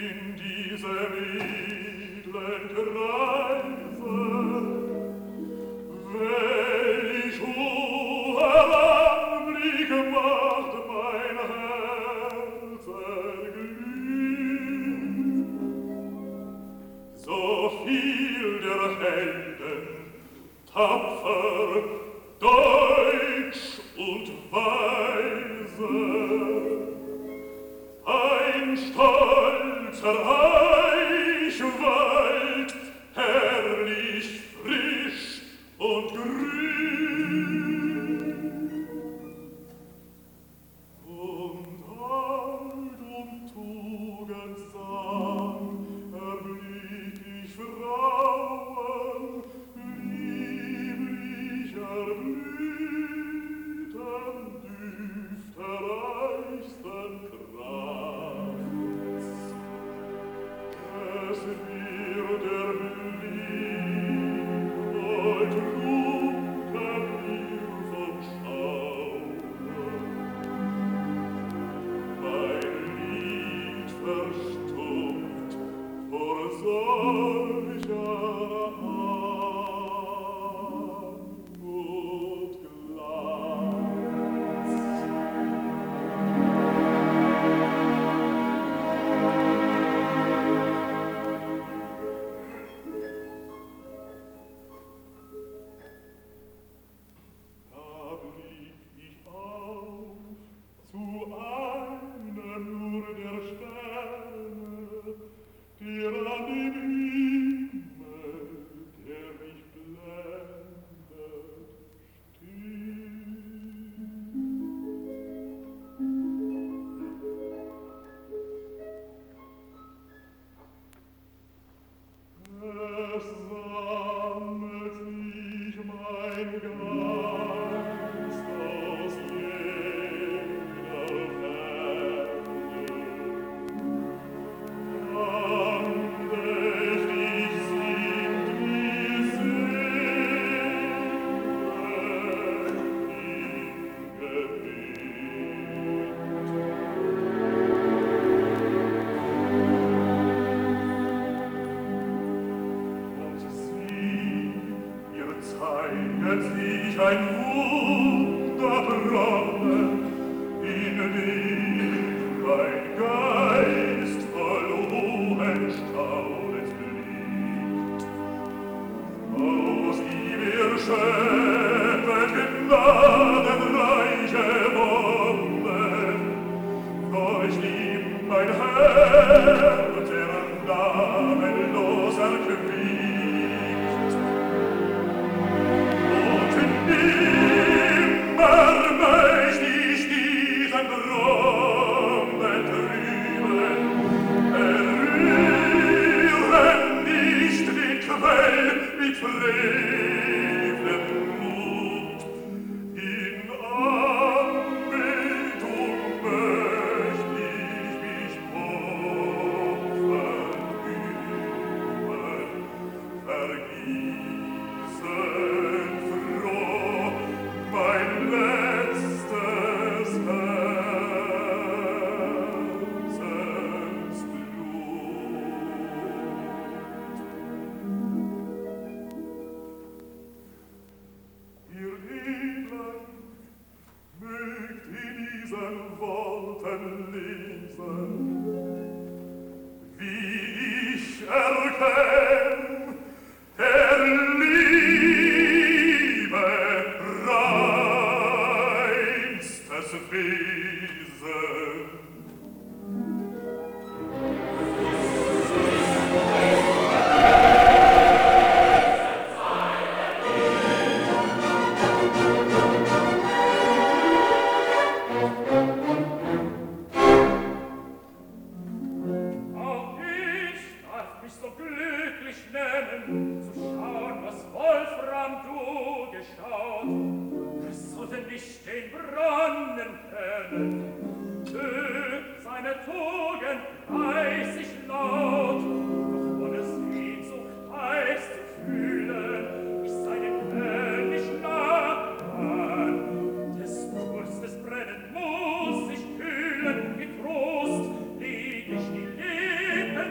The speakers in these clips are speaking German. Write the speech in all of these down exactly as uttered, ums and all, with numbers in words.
in diese edlen Kreise, welch hoher Anblick macht mein Herz erglüht. So viel der Helden, tapfer, deutsch und weise, ein stolzer Eichwald, herrlich frisch und grün. Und Alt und Tugend sang, erblick ich Frauen, lieblich erblühten Düfte reichsten Kranz. Es wird der Lieb voll trunken mir von Schauen. Mein Lied verstummt vor solcher Anmut Glanz. Da blieb ich auf zu einem nur der Sterne, der an dem Himmel, der mich blendet, steht. Es sammelt sich mein Geist aus jeder Ferne. Andächtig singt die Seele im Gebet. Und sieh, ihr zeiget sich ein Wunderbronne, in dem mein Geist voll hohen Staunens liegt. Aus ihm ihr schöpfet gnadenreiche Wonnen, euch lieb mein Herz, der namenlos erquickt. Und nimmer möcht ich diesen Brunnen trüben, errühren nicht den Quell mit frevlem Mut. In Anbetung möcht ich mich opfern üben, vergießen froh mein letztes Herzensblut. Ihr Edlen, mögt in diesen Worten lesen, wie ich erkenn der Liebe reinstes Wesen. Auch ich darf mich so glücklich nennen, zu schauen, was Wolfram du geschaut. Es sollte nicht den Brunnen kennen, seine Tugend weiß ich laut, doch ohne Sehnsucht heiß zu fühlen, ich sei dem König nah an. Des Durstes brennen muss ich kühlen, getrost leg ich die Lippen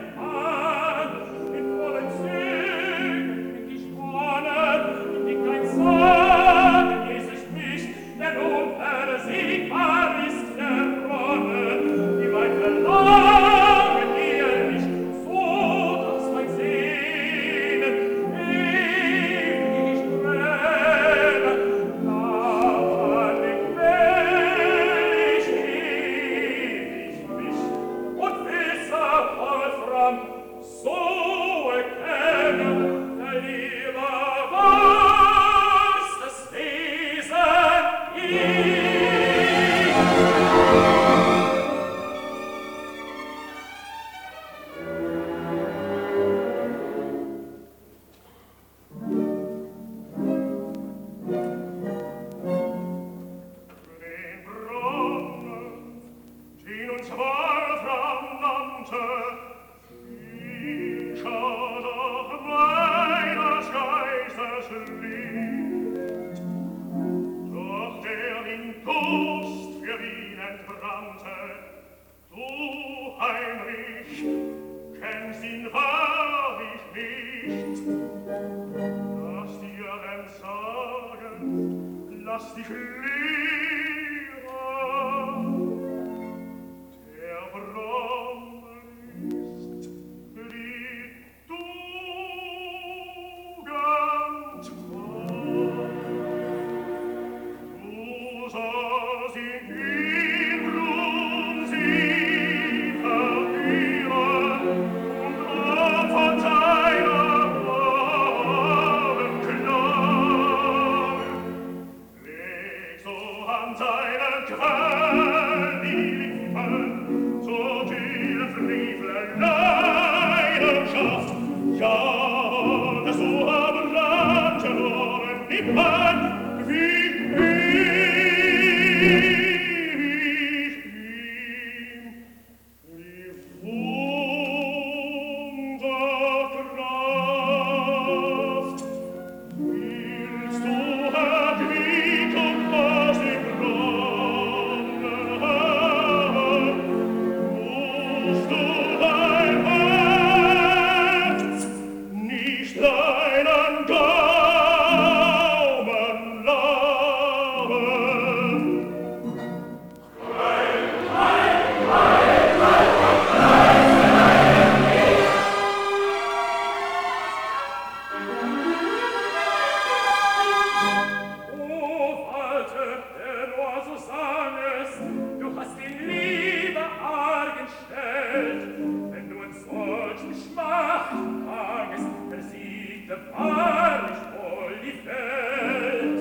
so erkenne, der Liebe wahrste Wesen ich. Lass dich leben, der Brahme ist die Tugend treu. Du sollst in Irrtum sie verlieren und Opfer deiner Worten klagen. Leg so an deinen Quell die Lippen, so die Frevel Leidenschaft, ja, dass du aber Land verloren Lippen, wie ich ihm die Wunderkraft. Willst du Erquickung aus dem Brunne haben, musst du dein Herz nicht deinen Gaumen laben. O Alte, der du also sangest, du hast die Liebe arg entstellt. Wenn du in solchem Schmach hangest, versiegte wahrlich wohl die Welt.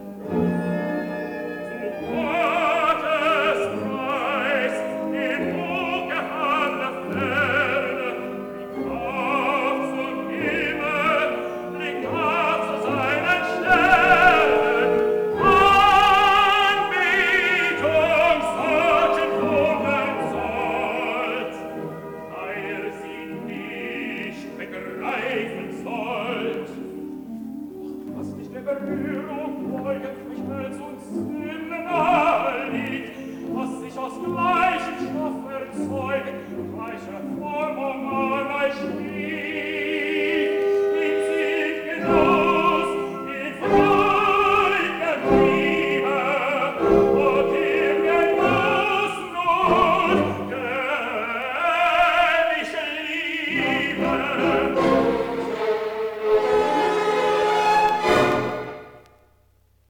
Zu Gottes Preis, in hochgehandener Ferne, blick auf zum Himmel, blick auf zu seinen Sternen. Anbetung solchen Wogen sollt, weil sie nicht begreifen sollt. Doch was nicht mehr berührt,